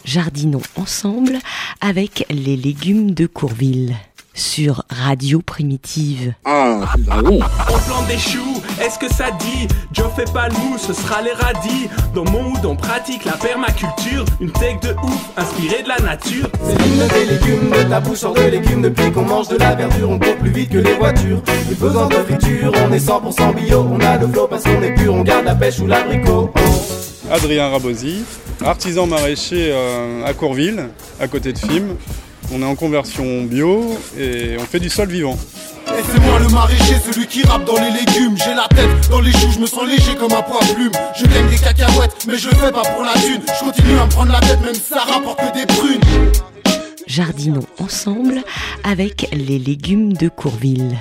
Jardinons ensemble avec les légumes de Courville sur Radio Primitive. Ah bon. On plante des choux, est-ce que ça dit? Joe fait pas le mou, ce sera les radis. Dans mon hood on pratique la permaculture, une tech de ouf, inspirée de la nature. C'est l'hymne des légumes, de ta bouche sort de légumes. Depuis qu'on mange de la verdure, on court plus vite que les voitures. Plus besoin de friture, on est 100% bio. On a le flow parce qu'on est pur, on garde la pêche ou l'abricot. Adrien Rabosi, artisan maraîcher à Courville, à côté de Fismes. On est en conversion bio et on fait du sol vivant. Et c'est moi le maraîcher, celui qui rappe dans les légumes. J'ai la tête dans les choux, je me sens léger comme un poids plume. Je gagne des cacahuètes, mais je le fais pas pour la thune. Je continue à me prendre la tête, même si ça rapporte que des prunes. Jardinons ensemble avec les légumes de Courville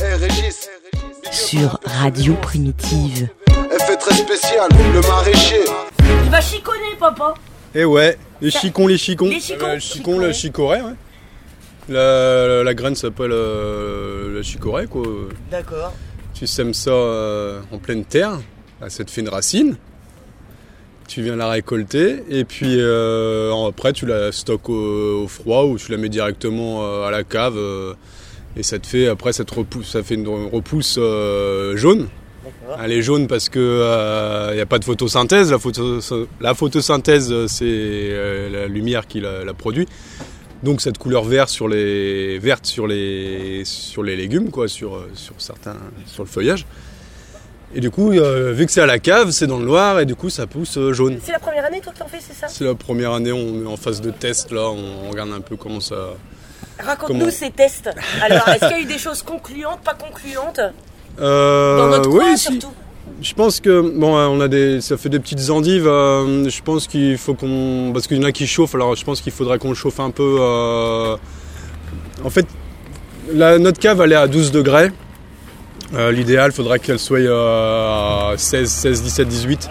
sur Radio Primitive. Effet très spécial, le maraîcher. Il va chiconner, papa. Et ouais, les chicons. Les chicons. Le chicorée, ouais. La graine s'appelle la chicorée, quoi. D'accord. Tu sèmes ça en pleine terre, là, ça te fait une racine. Tu viens la récolter et puis après tu la stockes au froid ou tu la mets directement à la cave et ça te fait après ça fait une repousse jaune. Elle est jaune parce que y a pas de photosynthèse. La photosynthèse c'est la lumière qui la produit. Donc cette couleur verte sur les légumes quoi, sur le feuillage. Et du coup, vu que c'est à la cave, c'est dans le noir et du coup ça pousse jaune. C'est la première année toi qui en fais, c'est ça? C'est la première année, on est en phase de test là, on regarde un peu comment ça... Raconte-nous ces tests. Alors, est-ce qu'il y a eu des choses concluantes, pas concluantes? Dans notre coin, surtout. Je pense que ça fait des petites endives. Je pense qu'il faut parce qu'il y en a qui chauffent. Alors je pense qu'il faudrait qu'on le chauffe un peu. En fait, notre cave elle est à 12 degrés. L'idéal, faudrait qu'elle soit à 16, 17, 18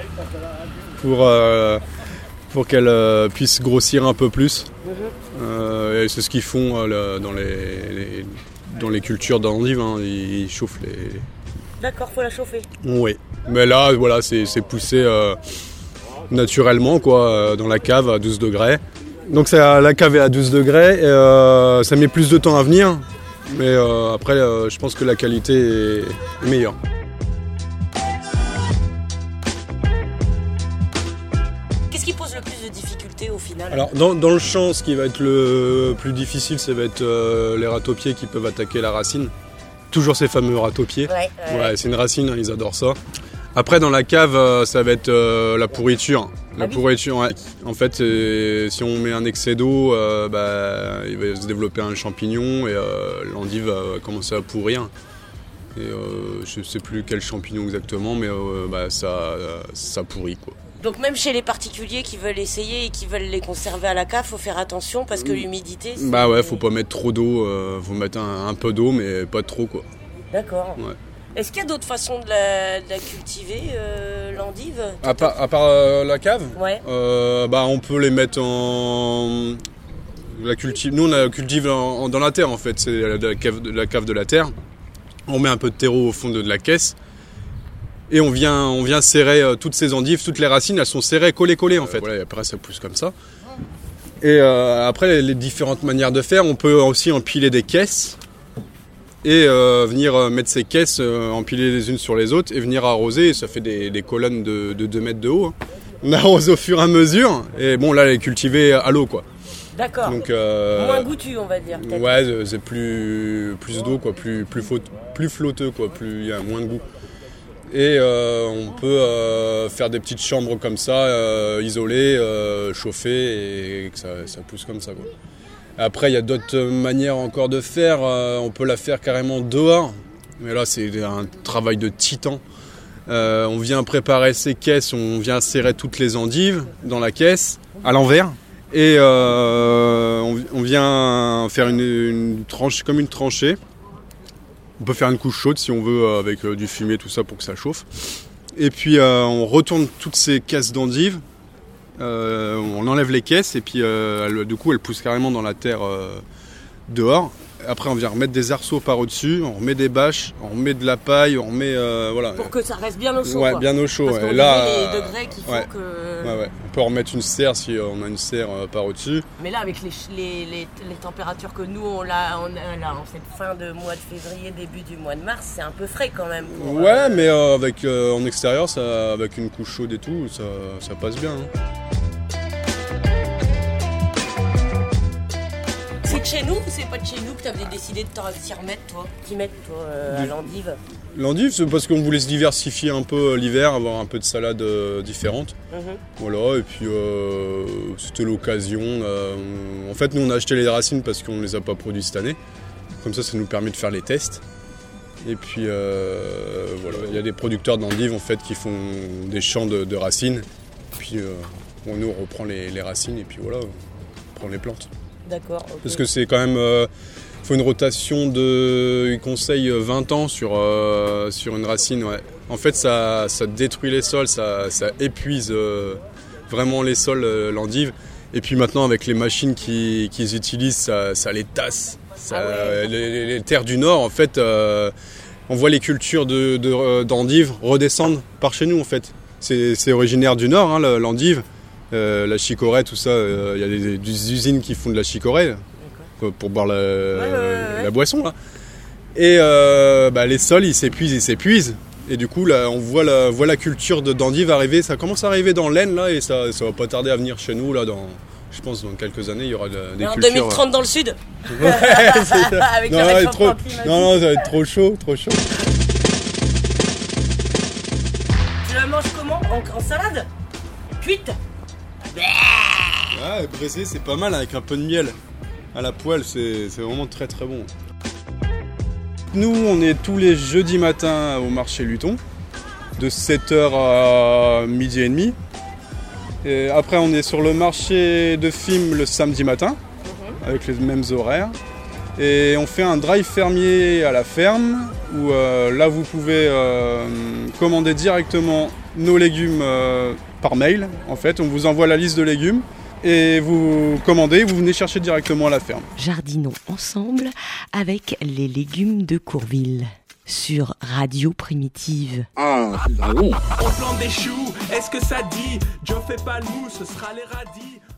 pour qu'elle puisse grossir un peu plus. Et c'est ce qu'ils font dans les cultures d'endives. Hein. Ils chauffent les... D'accord, faut la chauffer. Oui, mais là, voilà, c'est poussé naturellement, quoi, dans la cave à 12 degrés. Donc la cave est à 12 degrés, et, ça met plus de temps à venir, mais après, je pense que la qualité est meilleure. Qu'est-ce qui pose le plus de difficultés au final? Alors, dans le champ, ce qui va être le plus difficile, ça va être les ratopiers qui peuvent attaquer la racine. Toujours ces fameux ratopiers. Ouais, c'est une racine, ils adorent ça. Après, dans la cave, ça va être la pourriture. Pourriture, ouais. En fait, si on met un excès d'eau, il va se développer un champignon et l'endive va commencer à pourrir. Et je ne sais plus quel champignon exactement, mais ça pourrit, quoi. Donc même chez les particuliers qui veulent essayer et qui veulent les conserver à la cave, faut faire attention parce que l'humidité... Faut pas mettre trop d'eau, faut mettre un peu d'eau, mais pas trop, quoi. D'accord. Ouais. Est-ce qu'il y a d'autres façons de la cultiver, l'endive? À part la cave? Ouais. On peut les mettre en... Nous, on la cultive dans la terre, en fait. C'est la cave de la terre. On met un peu de terreau au fond de la caisse. Et on vient serrer toutes ces endives, toutes les racines, elles sont serrées, collées en fait. Et après ça pousse comme ça. Et après les différentes manières de faire, on peut aussi empiler des caisses et venir mettre ces caisses, empiler les unes sur les autres et venir arroser. Et ça fait des colonnes de 2 mètres de haut. Hein. On arrose au fur et à mesure. Et bon là, elle est cultivée à l'eau quoi. D'accord. Donc, moins goûtu on va dire. Peut-être. Ouais, c'est plus d'eau quoi, plus flotteux quoi, il y a moins de goût. Et on peut faire des petites chambres comme ça, isolées, chauffer et que ça pousse comme ça, quoi. Après, il y a d'autres manières encore de faire. On peut la faire carrément dehors. Mais là, c'est un travail de titan. On vient préparer ces caisses, on vient serrer toutes les endives dans la caisse, à l'envers. Et on vient faire une tranche, comme une tranchée. On peut faire une couche chaude si on veut avec du fumier, tout ça pour que ça chauffe. Et puis on retourne toutes ces caisses d'endives, on enlève les caisses et puis du coup elles poussent carrément dans la terre dehors. Après, on vient remettre des arceaux par au-dessus, on remet des bâches, on remet de la paille, on remet voilà. Pour que ça reste bien au chaud. Ouais, quoi. bien au chaud. Parce qu'on là, les degrés qu'il faut que. Ouais. On peut remettre une serre si on a une serre par au-dessus. Mais là, avec les températures que nous on a en cette fin de mois de février, début du mois de mars, c'est un peu frais quand même. Mais avec en extérieur, ça, avec une couche chaude et tout, ça passe bien. Hein. C'est de chez nous ou c'est pas de chez nous que tu avais décidé de t'y remettre, toi, à l'endive? L'endive, c'est parce qu'on voulait se diversifier un peu l'hiver, avoir un peu de salade différente. Voilà, et puis c'était l'occasion. En fait, nous on a acheté les racines parce qu'on ne les a pas produits cette année. Comme ça nous permet de faire les tests. Et puis voilà, il y a des producteurs d'endives en fait qui font des champs de racines. Puis nous on reprend les racines et puis voilà, on prend les plantes. D'accord. Okay. Parce que c'est quand même, faut une rotation de, ils conseillent 20 ans sur une racine. Ouais. En fait, ça détruit les sols, ça épuise vraiment les sols, l'endive. Et puis maintenant, avec les machines qu'ils utilisent, ça les tasse. Les terres du Nord, en fait, on voit les cultures d'endives redescendre par chez nous, en fait. C'est originaire du Nord, hein, l'endive. La chicorée, tout ça, il y a des usines qui font de la chicorée pour boire la boisson. Là. Et les sols, ils s'épuisent. Et du coup, là, on voit la culture d'endive arriver. Ça commence à arriver dans l'Aisne, là, et ça va pas tarder à venir chez nous. Là, je pense dans quelques années, il y aura des en cultures. 2030 dans le sud. Ouais, c'est ça. Avec le réchauffement climatique. Non, ça va être trop chaud. Tu la manges comment? En salade? Cuite? Ouais, braisé, c'est pas mal avec un peu de miel. À la poêle, c'est vraiment très très bon. Nous, on est tous les jeudis matins au marché Luton, de 7h à midi et demi. Et après, on est sur le marché de Fismes le samedi matin, avec les mêmes horaires. Et on fait un drive fermier à la ferme, où là, vous pouvez commander directement nos légumes par mail. En fait, on vous envoie la liste de légumes. Et vous commandez, vous venez chercher directement à la ferme. Jardinons ensemble avec les légumes de Courville sur Radio Primitive. Ah, c'est bon. On plante des choux, est-ce que ça dit? Joe fait pas le mou, ce sera les radis.